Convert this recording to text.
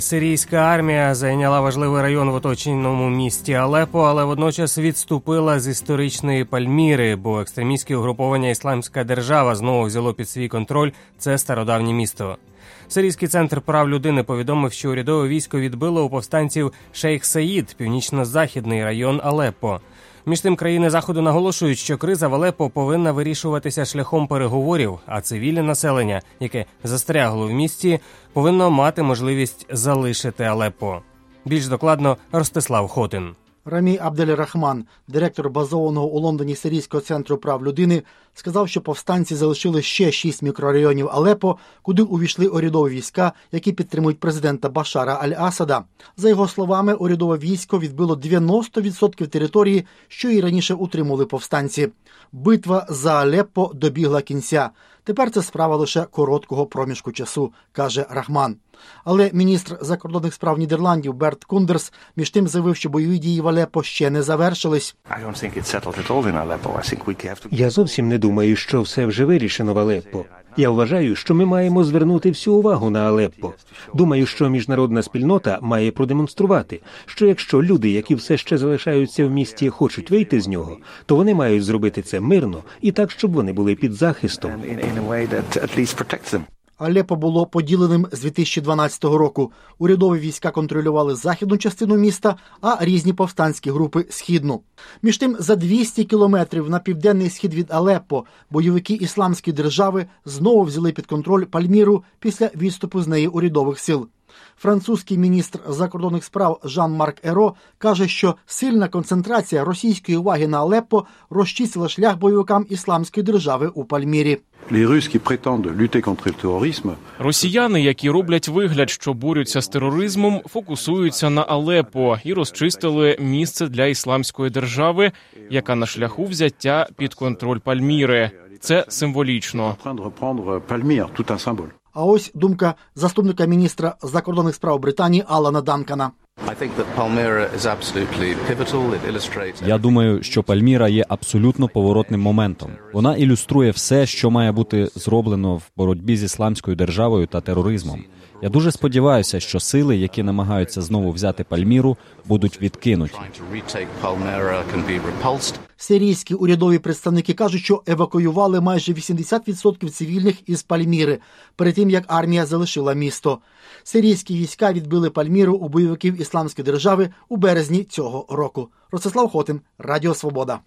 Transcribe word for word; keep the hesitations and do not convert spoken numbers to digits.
Сирійська армія зайняла важливий район в оточеному місті Алеппо, але водночас відступила з історичної Пальміри, бо екстремістське угруповання «Ісламська держава» знову взяло під свій контроль це стародавнє місто. Сирійський центр прав людини повідомив, що урядове військо відбило у повстанців Шейх Саїд, північно-західний район Алеппо. Між тим, країни Заходу наголошують, що криза в Алеппо повинна вирішуватися шляхом переговорів, а цивільне населення, яке застрягло в місті, повинно мати можливість залишити Алеппо. Більш докладно Ростислав Хотин. Рамі Абдель-Рахман, директор базованого у Лондоні Сирійського центру прав людини, сказав, що повстанці залишили ще шість мікрорайонів Алеппо, куди увійшли урядові війська, які підтримують президента Башара Аль-Асада. За його словами, урядове військо відбило дев'яносто відсотків території, що і раніше утримували повстанці. Битва за Алеппо добігла кінця. Тепер це справа лише короткого проміжку часу, каже Рахман. Але міністр закордонних справ Нідерландів Берт Кундерс між тим заявив, що бойові дії в Алеппо ще не завершились. Я зовсім не думаю, що все вже вирішено в Алеппо. Я вважаю, що ми маємо звернути всю увагу на Алеппо. Думаю, що міжнародна спільнота має продемонструвати, що якщо люди, які все ще залишаються в місті, хочуть вийти з нього, то вони мають зробити це мирно і так, щоб вони були під захистом. Алеппо було поділеним з дві тисячі дванадцятого року. Урядові війська контролювали західну частину міста, а різні повстанські групи – східну. Між тим, за двісті кілометрів на південний схід від Алеппо бойовики Ісламської держави знову взяли під контроль Пальміру після відступу з неї урядових сил. Французький міністр закордонних справ Жан-Марк Еро каже, що сильна концентрація російської уваги на Алеппо розчистила шлях бойовикам Ісламської держави у Пальмірі. Росіяни, які роблять вигляд, що борються з тероризмом, фокусуються на Алеппо і розчистили місце для Ісламської держави, яка на шляху взяття під контроль Пальміри. Це символічно. А ось думка заступника міністра закордонних справ Британії Алана Данкана. Я думаю, що Пальміра є абсолютно поворотним моментом. Вона ілюструє все, що має бути зроблено в боротьбі з Ісламською державою та тероризмом. Я дуже сподіваюся, що сили, які намагаються знову взяти Пальміру, будуть відкинуті. Сирійські урядові представники кажуть, що евакуювали майже вісімдесят відсотків цивільних із Пальміри, перед тим, як армія залишила місто. Сирійські війська відбили Пальміру у бойовиків Ісламської держави у березні цього року. Ростислав Хотин, Радіо Свобода.